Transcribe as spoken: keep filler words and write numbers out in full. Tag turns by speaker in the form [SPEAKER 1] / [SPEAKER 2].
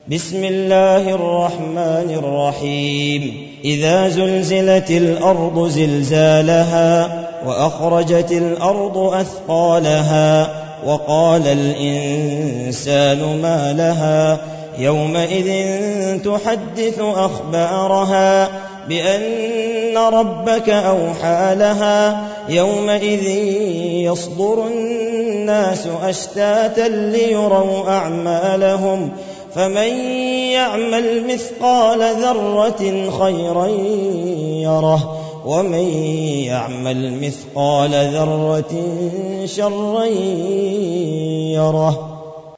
[SPEAKER 1] بسم الله الرحمن الرحيم إذا زلزلت الأرض زلزالها وأخرجت الأرض أثقالها وقال الإنسان ما لها يومئذ تحدث أخبارها بأن ربك أوحى لها يومئذ يصدر الناس أشتاتا ليروا أعمالهم فمن يعمل مثقال ذرة خيرا يره ومن يعمل مثقال ذرة شرا يره.